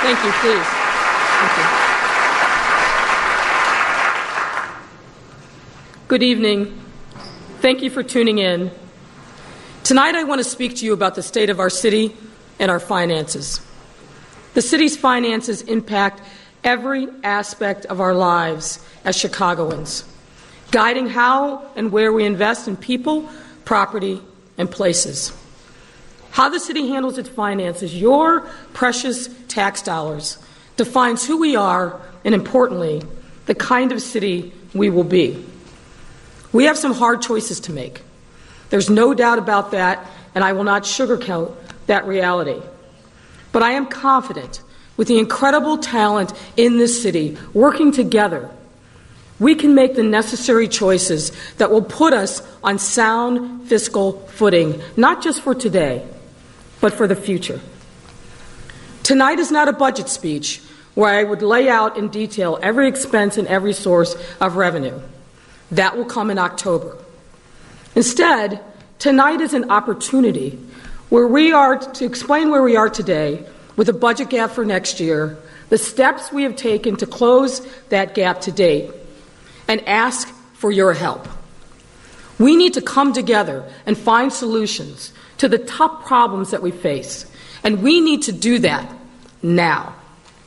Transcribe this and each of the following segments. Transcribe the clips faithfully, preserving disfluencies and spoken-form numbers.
Thank you, please. Thank you. Good evening. Thank you for tuning in. Tonight I want to speak to you about the state of our city and our finances. The city's finances impact every aspect of our lives as Chicagoans, guiding how and where we invest in people, property, and places. How the city handles its finances, your precious tax dollars, defines who we are and, importantly, the kind of city we will be. We have some hard choices to make. There's no doubt about that, and I will not sugarcoat that reality. But I am confident, with the incredible talent in this city working together, we can make the necessary choices that will put us on sound fiscal footing, not just for today, but for the future. Tonight is not a budget speech where I would lay out in detail every expense and every source of revenue. That will come in October. Instead, tonight is an opportunity where we are to explain where we are today with a budget gap for next year, the steps we have taken to close that gap to date, and ask for your help. We need to come together and find solutions to the tough problems that we face, and we need to do that now.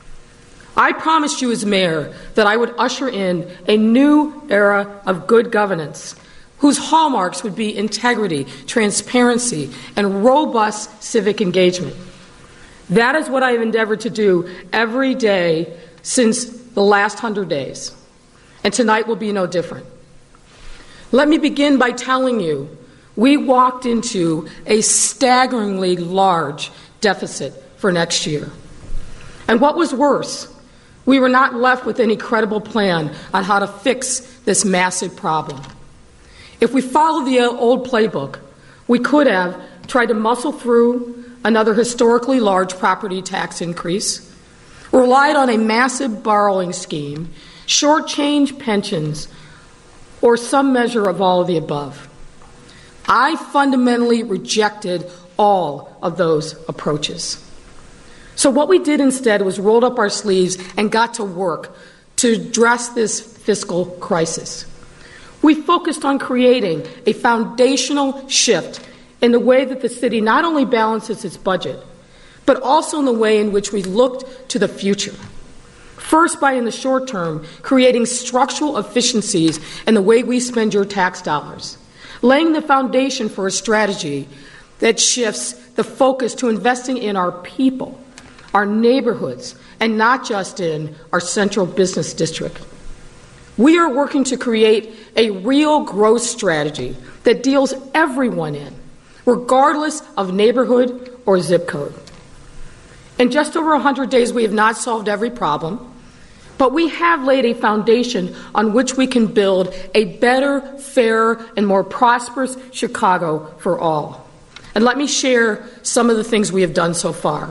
I promised you as mayor that I would usher in a new era of good governance whose hallmarks would be integrity, transparency, and robust civic engagement. That is what I have endeavored to do every day since the last hundred days, and tonight will be no different. Let me begin by telling you we walked into a staggeringly large deficit for next year. And what was worse, we were not left with any credible plan on how to fix this massive problem. If we followed the old playbook, we could have tried to muscle through another historically large property tax increase, relied on a massive borrowing scheme, shortchanged pensions, or some measure of all of the above. I fundamentally rejected all of those approaches. So what we did instead was rolled up our sleeves and got to work to address this fiscal crisis. We focused on creating a foundational shift in the way that the city not only balances its budget, but also in the way in which we looked to the future. First, by in the short term, creating structural efficiencies in the way we spend your tax dollars, laying the foundation for a strategy that shifts the focus to investing in our people, our neighborhoods, and not just in our central business district. We are working to create a real growth strategy that deals everyone in, regardless of neighborhood or zip code. In just over one hundred days, we have not solved every problem, but we have laid a foundation on which we can build a better, fairer, and more prosperous Chicago for all. And let me share some of the things we have done so far.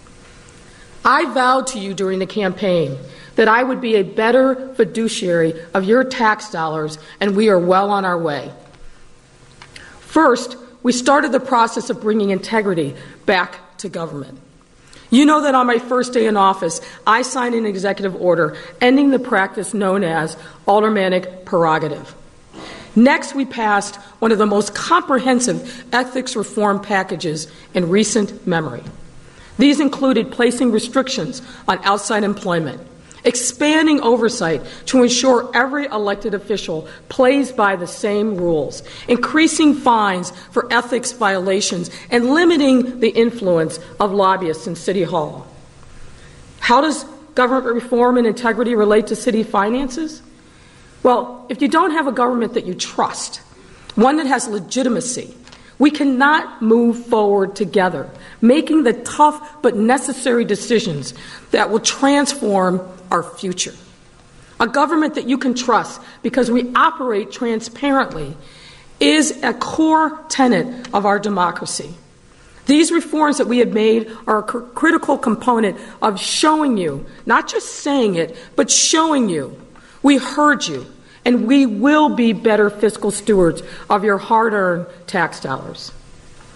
I vowed to you during the campaign that I would be a better fiduciary of your tax dollars, and we are well on our way. First, we started the process of bringing integrity back to government. You know that on my first day in office, I signed an executive order ending the practice known as aldermanic prerogative. Next, we passed one of the most comprehensive ethics reform packages in recent memory. These included placing restrictions on outside employment, expanding oversight to ensure every elected official plays by the same rules, increasing fines for ethics violations, and limiting the influence of lobbyists in City Hall. How does government reform and integrity relate to city finances? Well, if you don't have a government that you trust, one that has legitimacy, we cannot move forward together, making the tough but necessary decisions that will transform our future. A government that you can trust because we operate transparently is a core tenet of our democracy. These reforms that we have made are a cr- critical component of showing you, not just saying it, but showing you, we heard you, and we will be better fiscal stewards of your hard-earned tax dollars.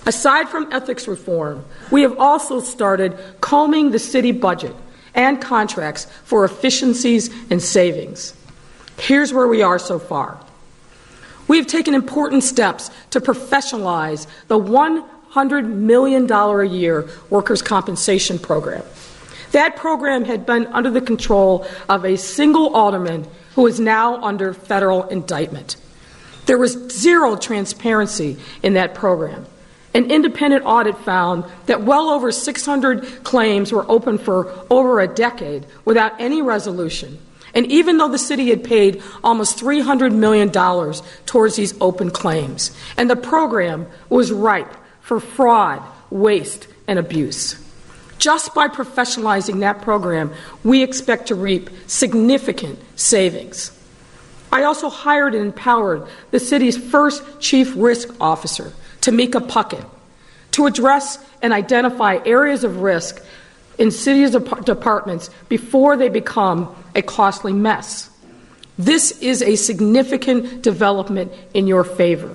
Aside from ethics reform, we have also started combing the city budget and contracts for efficiencies and savings. Here's where we are so far. We have taken important steps to professionalize the one hundred million dollars a year workers' compensation program. That program had been under the control of a single alderman who is now under federal indictment. There was zero transparency in that program. An independent audit found that well over six hundred claims were open for over a decade without any resolution. And even though the city had paid almost three hundred million dollars towards these open claims, and the program was ripe for fraud, waste, and abuse. Just by professionalizing that program, we expect to reap significant savings. I also hired and empowered the city's first chief risk officer, Tamika Puckett, to address and identify areas of risk in cities' departments before they become a costly mess. This is a significant development in your favor.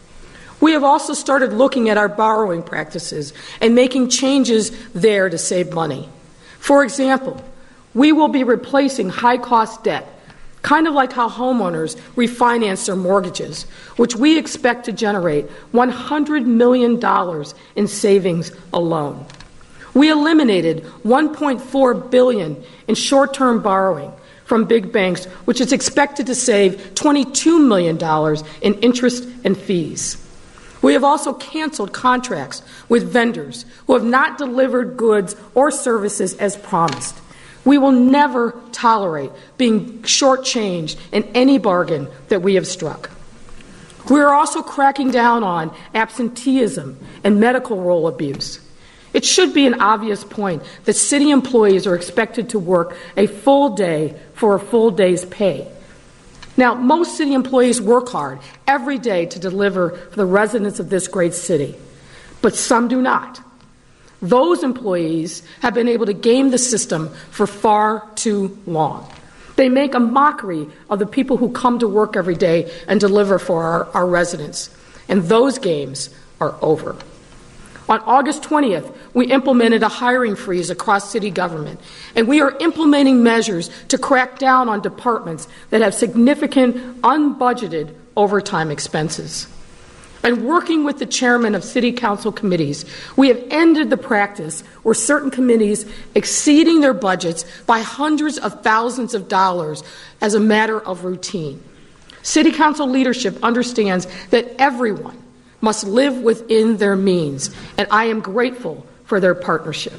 We have also started looking at our borrowing practices and making changes there to save money. For example, we will be replacing high-cost debt, kind of like how homeowners refinance their mortgages, which we expect to generate one hundred million dollars in savings alone. We eliminated one point four billion dollars in short-term borrowing from big banks, which is expected to save twenty-two million dollars in interest and fees. We have also canceled contracts with vendors who have not delivered goods or services as promised. We will never tolerate being shortchanged in any bargain that we have struck. We are also cracking down on absenteeism and medical roll abuse. It should be an obvious point that city employees are expected to work a full day for a full day's pay. Now, most city employees work hard every day to deliver for the residents of this great city, but some do not. Those employees have been able to game the system for far too long. They make a mockery of the people who come to work every day and deliver for our, our residents, and those games are over. On August twentieth, we implemented a hiring freeze across city government, and we are implementing measures to crack down on departments that have significant unbudgeted overtime expenses. And working with the chairman of city council committees, we have ended the practice where certain committees exceeding their budgets by hundreds of thousands of dollars as a matter of routine. City council leadership understands that everyone must live within their means, and I am grateful for their partnership.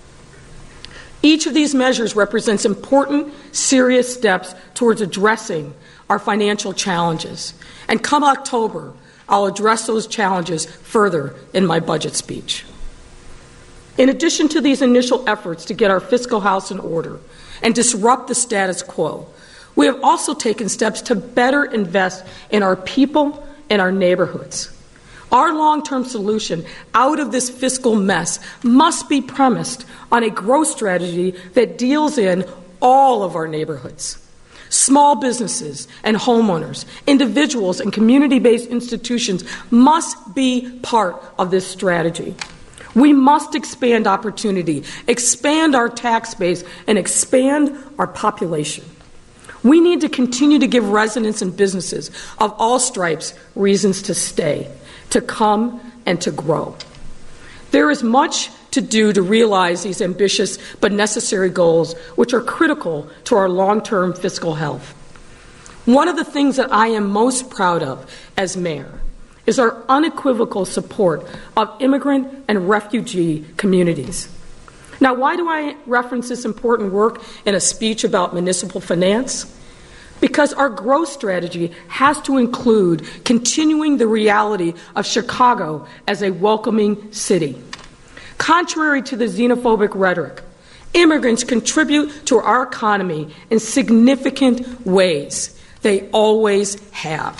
Each of these measures represents important, serious steps towards addressing our financial challenges. And come October, I'll address those challenges further in my budget speech. In addition to these initial efforts to get our fiscal house in order and disrupt the status quo, we have also taken steps to better invest in our people and our neighborhoods. Our long-term solution out of this fiscal mess must be premised on a growth strategy that deals in all of our neighborhoods. Small businesses and homeowners, individuals and community-based institutions must be part of this strategy. We must expand opportunity, expand our tax base, and expand our population. We need to continue to give residents and businesses of all stripes reasons to stay, to come, and to grow. There is much to do to realize these ambitious but necessary goals, which are critical to our long-term fiscal health. One of the things that I am most proud of as mayor is our unequivocal support of immigrant and refugee communities. Now, why do I reference this important work in a speech about municipal finance? Because our growth strategy has to include continuing the reality of Chicago as a welcoming city. Contrary to the xenophobic rhetoric, immigrants contribute to our economy in significant ways. They always have.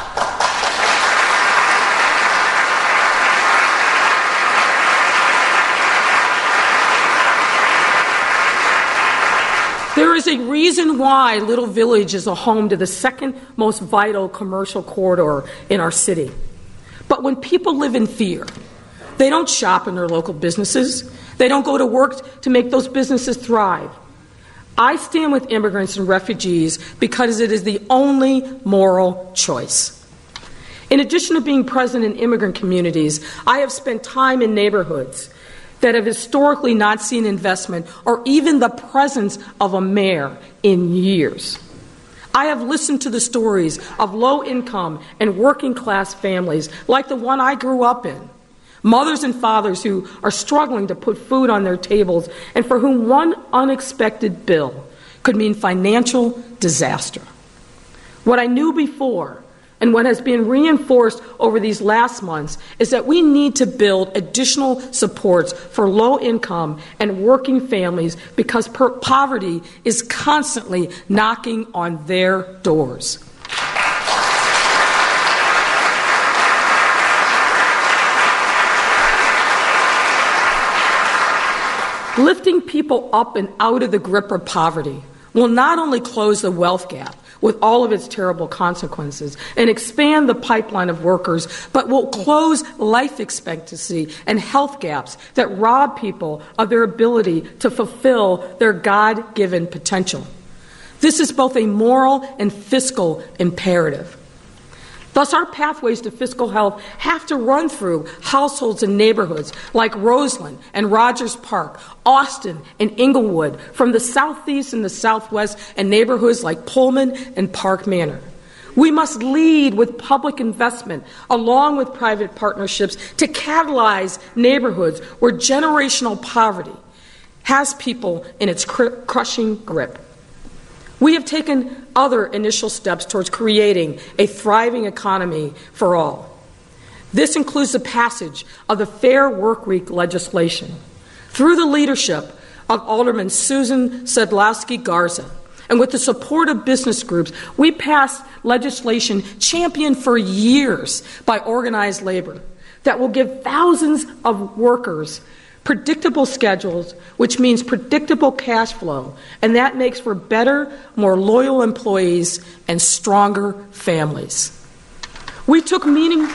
There is a reason why Little Village is a home to the second most vital commercial corridor in our city. But when people live in fear, They don't shop in their local businesses. They don't go to work to make those businesses thrive. I stand with immigrants and refugees because it is the only moral choice. In addition to being present in immigrant communities, I have spent time in neighborhoods that have historically not seen investment or even the presence of a mayor in years. I have listened to the stories of low-income and working-class families like the one I grew up in, mothers and fathers who are struggling to put food on their tables and for whom one unexpected bill could mean financial disaster. What I knew before and what has been reinforced over these last months is that we need to build additional supports for low-income and working families because per- poverty is constantly knocking on their doors. Lifting people up and out of the grip of poverty will not only close the wealth gap with all of its terrible consequences and expand the pipeline of workers, but will close life expectancy and health gaps that rob people of their ability to fulfill their God-given potential. This is both a moral and fiscal imperative. Thus, our pathways to fiscal health have to run through households and neighborhoods like Roseland and Rogers Park, Austin and Inglewood, from the southeast and the southwest, and neighborhoods like Pullman and Park Manor. We must lead with public investment along with private partnerships to catalyze neighborhoods where generational poverty has people in its cr- crushing grip. We have taken other initial steps towards creating a thriving economy for all. This includes the passage of the Fair Workweek legislation through the leadership of Alderman Susan Sadlowski Garza. And with the support of business groups, we passed legislation championed for years by organized labor that will give thousands of workers predictable schedules, which means predictable cash flow, and that makes for better, more loyal employees and stronger families. We took meaning...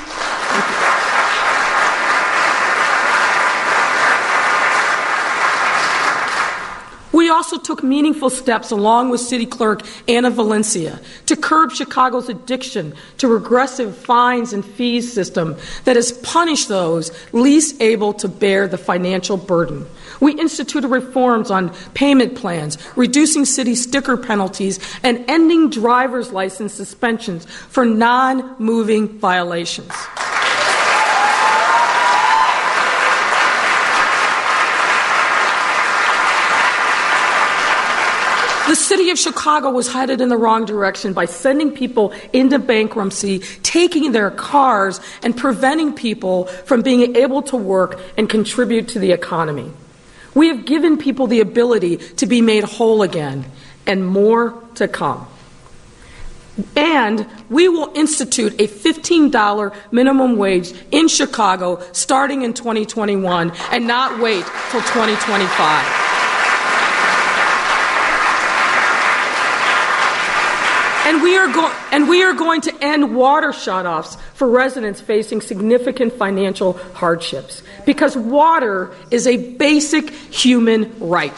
We also took meaningful steps along with City Clerk Anna Valencia to curb Chicago's addiction to regressive fines and fees system that has punished those least able to bear the financial burden. We instituted reforms on payment plans, reducing city sticker penalties, and ending driver's license suspensions for non-moving violations. The city of Chicago was headed in the wrong direction by sending people into bankruptcy, taking their cars, and preventing people from being able to work and contribute to the economy. We have given people the ability to be made whole again, and more to come. And we will institute a fifteen dollars minimum wage in Chicago starting in twenty twenty-one and not wait till twenty twenty-five. And we, are go- and we are going to end water shutoffs for residents facing significant financial hardships, because water is a basic human right.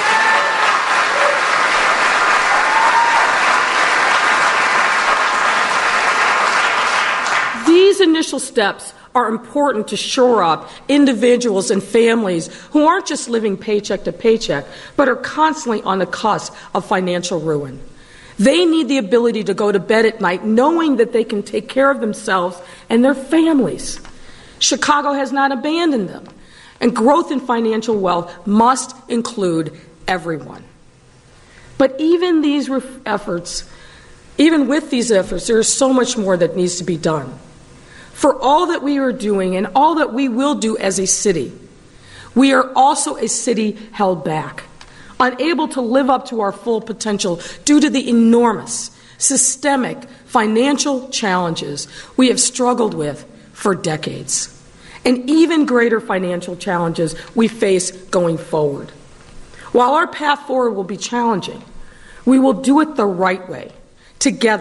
These initial steps are important to shore up individuals and families who aren't just living paycheck to paycheck, but are constantly on the cusp of financial ruin. They need the ability to go to bed at night knowing that they can take care of themselves and their families. Chicago has not abandoned them, and growth in financial wealth must include everyone. But even these ref- efforts, even with these efforts, there is so much more that needs to be done. For all that we are doing and all that we will do as a city, we are also a city held back, unable to live up to our full potential due to the enormous, systemic financial challenges we have struggled with for decades, and even greater financial challenges we face going forward. While our path forward will be challenging, we will do it the right way, together,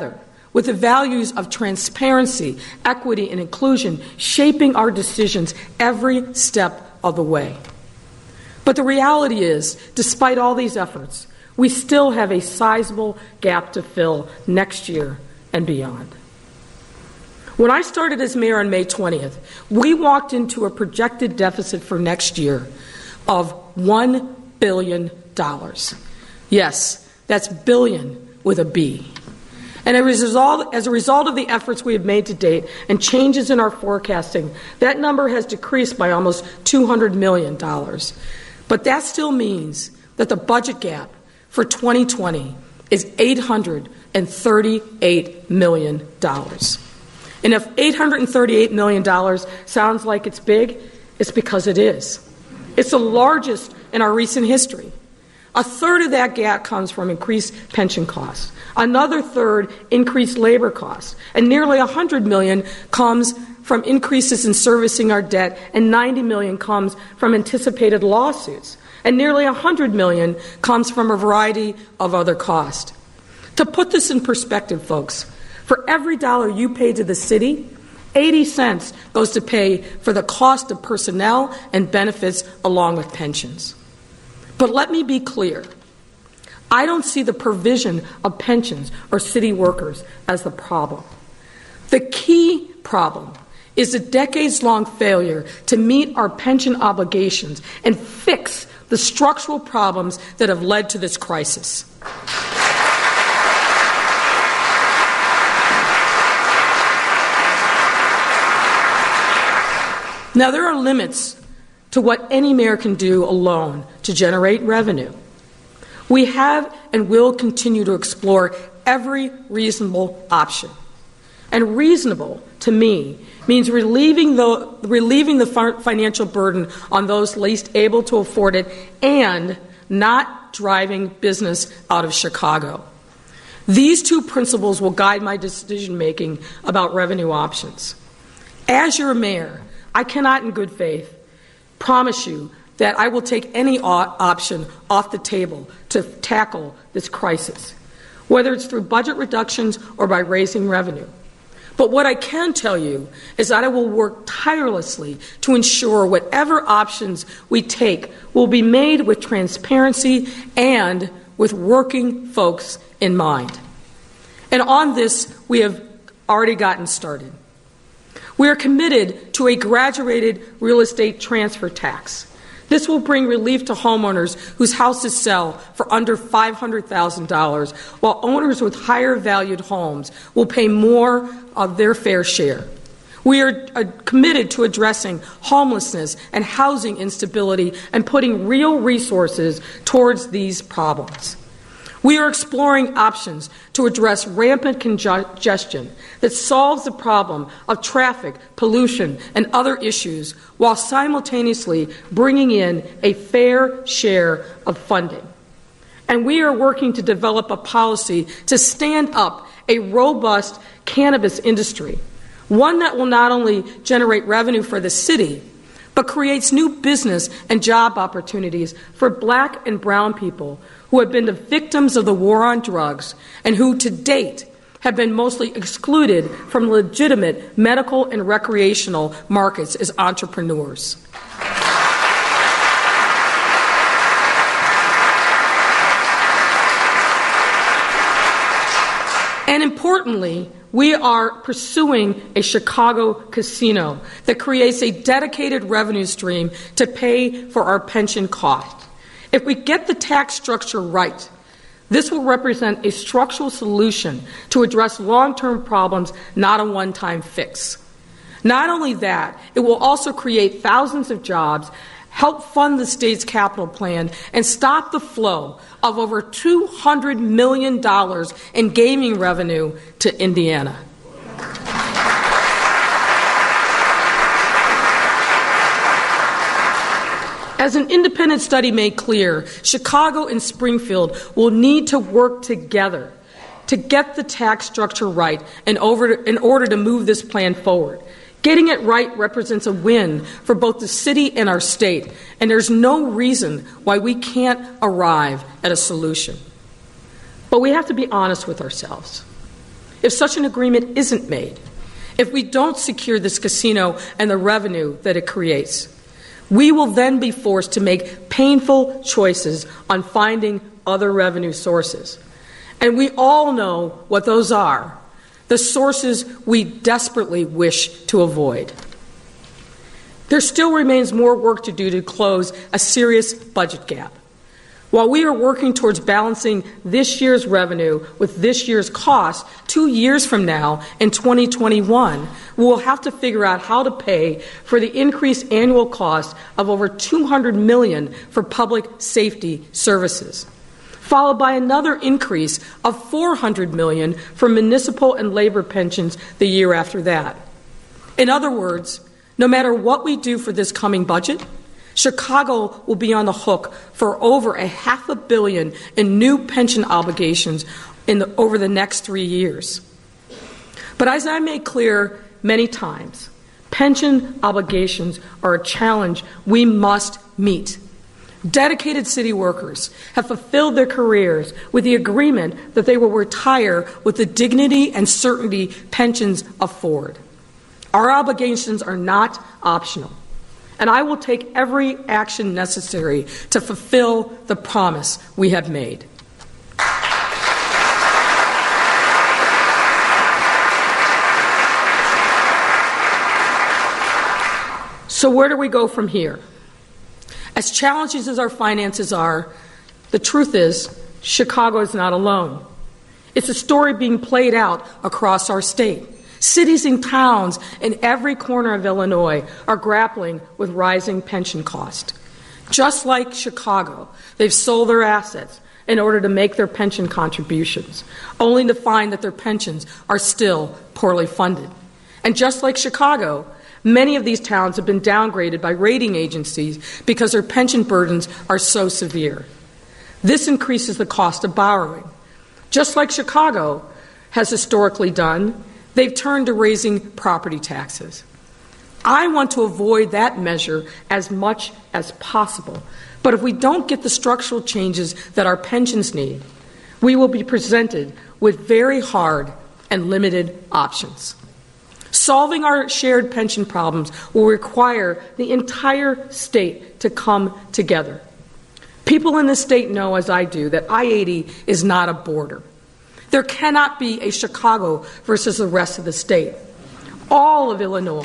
with the values of transparency, equity, and inclusion shaping our decisions every step of the way. But the reality is, despite all these efforts, we still have a sizable gap to fill next year and beyond. When I started as mayor on May twentieth, we walked into a projected deficit for next year of one billion dollars. Yes, that's billion with a B. And as a result, as a result of the efforts we have made to date and changes in our forecasting, that number has decreased by almost two hundred million dollars. But that still means that the budget gap for twenty twenty is eight hundred thirty-eight million dollars. And if eight hundred thirty-eight million dollars sounds like it's big, it's because it is. It's the largest in our recent history. A third of that gap comes from increased pension costs. Another third, increased labor costs. And nearly one hundred million dollars comes from increases in servicing our debt, and ninety million dollars comes from anticipated lawsuits. And nearly one hundred million dollars comes from a variety of other costs. To put this in perspective, folks, for every dollar you pay to the city, eighty cents goes to pay for the cost of personnel and benefits along with pensions. But let me be clear. I don't see the provision of pensions or city workers as the problem. The key problem is the decades-long failure to meet our pension obligations and fix the structural problems that have led to this crisis. Now, there are limits to what any mayor can do alone to generate revenue. We have and will continue to explore every reasonable option. And reasonable, to me, means relieving the, relieving the financial burden on those least able to afford it and not driving business out of Chicago. These two principles will guide my decision-making about revenue options. As your mayor, I cannot in good faith promise you that I will take any option off the table to tackle this crisis, whether it's through budget reductions or by raising revenue. But what I can tell you is that I will work tirelessly to ensure whatever options we take will be made with transparency and with working folks in mind. And on this, we have already gotten started. We are committed to a graduated real estate transfer tax. This will bring relief to homeowners whose houses sell for under five hundred thousand dollars, while owners with higher valued homes will pay more of their fair share. We are uh, committed to addressing homelessness and housing instability and putting real resources towards these problems. We are exploring options to address rampant congestion that solves the problem of traffic, pollution, and other issues while simultaneously bringing in a fair share of funding. And we are working to develop a policy to stand up a robust cannabis industry, one that will not only generate revenue for the city, but creates new business and job opportunities for black and brown people who have been the victims of the war on drugs and who, to date, have been mostly excluded from legitimate medical and recreational markets as entrepreneurs. And importantly, we are pursuing a Chicago casino that creates a dedicated revenue stream to pay for our pension costs. If we get the tax structure right, this will represent a structural solution to address long-term problems, not a one-time fix. Not only that, it will also create thousands of jobs, help fund the state's capital plan, and stop the flow of over two hundred million dollars in gaming revenue to Indiana. As an independent study made clear, Chicago and Springfield will need to work together to get the tax structure right in order to, in order to move this plan forward. Getting it right represents a win for both the city and our state, and there's no reason why we can't arrive at a solution. But we have to be honest with ourselves. If such an agreement isn't made, if we don't secure this casino and the revenue that it creates, we will then be forced to make painful choices on finding other revenue sources. And we all know what those are, the sources we desperately wish to avoid. There still remains more work to do to close a serious budget gap. While we are working towards balancing this year's revenue with this year's cost, two years from now, in twenty twenty-one, we will have to figure out how to pay for the increased annual cost of over two hundred million dollars for public safety services, followed by another increase of four hundred million dollars for municipal and labor pensions the year after that. In other words, no matter what we do for this coming budget, Chicago will be on the hook for over a half a billion in new pension obligations in the, over the next three years. But as I made clear many times, pension obligations are a challenge we must meet. Dedicated city workers have fulfilled their careers with the agreement that they will retire with the dignity and certainty pensions afford. Our obligations are not optional, and I will take every action necessary to fulfill the promise we have made. So where do we go from here? As challenging as our finances are, the truth is, Chicago is not alone. It's a story being played out across our state. Cities and towns in every corner of Illinois are grappling with rising pension costs. Just like Chicago, they've sold their assets in order to make their pension contributions, only to find that their pensions are still poorly funded. And just like Chicago, many of these towns have been downgraded by rating agencies because their pension burdens are so severe. This increases the cost of borrowing. Just like Chicago has historically done, they've turned to raising property taxes. I want to avoid that measure as much as possible. But if we don't get the structural changes that our pensions need, we will be presented with very hard and limited options. Solving our shared pension problems will require the entire state to come together. People in this state know, as I do, that I eighty is not a border. There cannot be a Chicago versus the rest of the state. All of Illinois.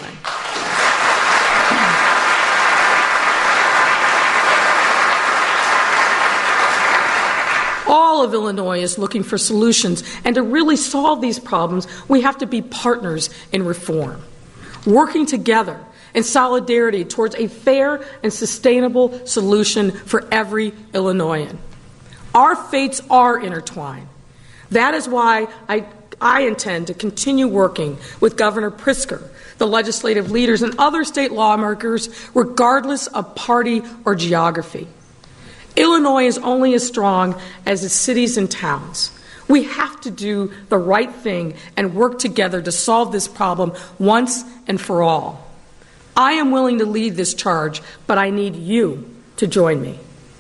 All of Illinois is looking for solutions, and to really solve these problems, we have to be partners in reform, working together in solidarity towards a fair and sustainable solution for every Illinoisan. Our fates are intertwined. That is why I, I intend to continue working with Governor Pritzker, the legislative leaders, and other state lawmakers, regardless of party or geography. Illinois is only as strong as its cities and towns. We have to do the right thing and work together to solve this problem once and for all. I am willing to lead this charge, but I need you to join me.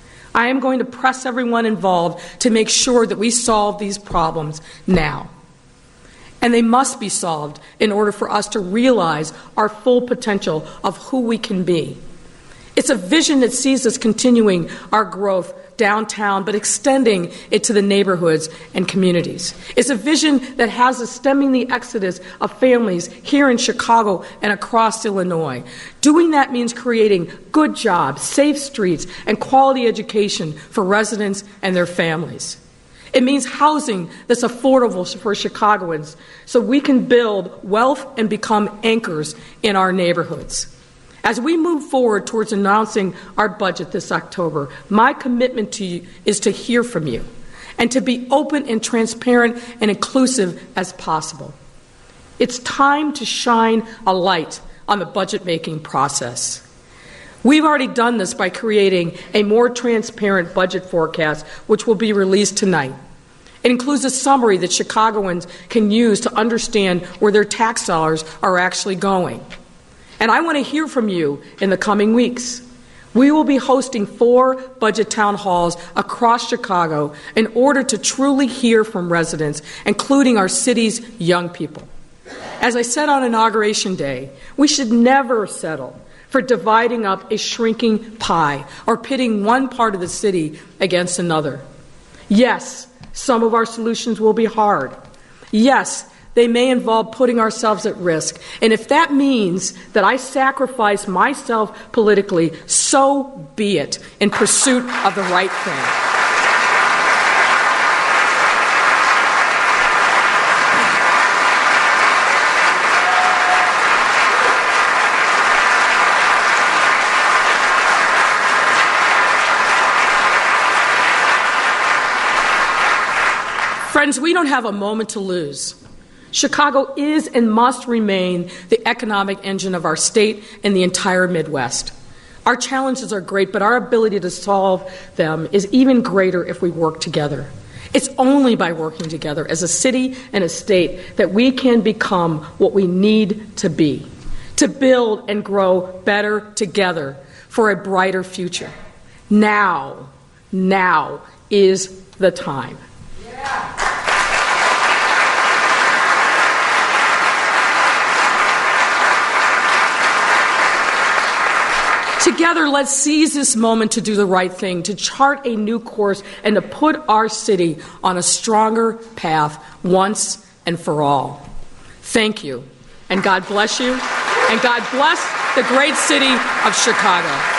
I am going to press everyone involved to make sure that we solve these problems now. And they must be solved in order for us to realize our full potential of who we can be. It's a vision that sees us continuing our growth downtown, but extending it to the neighborhoods and communities. It's a vision that has us stemming the exodus of families here in Chicago and across Illinois. Doing that means creating good jobs, safe streets, and quality education for residents and their families. It means housing that's affordable for Chicagoans so we can build wealth and become anchors in our neighborhoods. As we move forward towards announcing our budget this October, my commitment to you is to hear from you and to be open and transparent and inclusive as possible. It's time to shine a light on the budget-making process. We've already done this by creating a more transparent budget forecast, which will be released tonight. It includes a summary that Chicagoans can use to understand where their tax dollars are actually going. And I want to hear from you in the coming weeks. We will be hosting four budget town halls across Chicago in order to truly hear from residents, including our city's young people. As I said on Inauguration Day, we should never settle for dividing up a shrinking pie or pitting one part of the city against another. Yes, some of our solutions will be hard. Yes, they may involve putting ourselves at risk. And if that means that I sacrifice myself politically, so be it, in pursuit of the right thing. Friends, we don't have a moment to lose. Chicago is and must remain the economic engine of our state and the entire Midwest. Our challenges are great, but our ability to solve them is even greater if we work together. It's only by working together as a city and a state that we can become what we need to be, to build and grow better together for a brighter future. Now, now is the time. Yeah. Together, let's seize this moment to do the right thing, to chart a new course, and to put our city on a stronger path once and for all. Thank you, and God bless you, and God bless the great city of Chicago.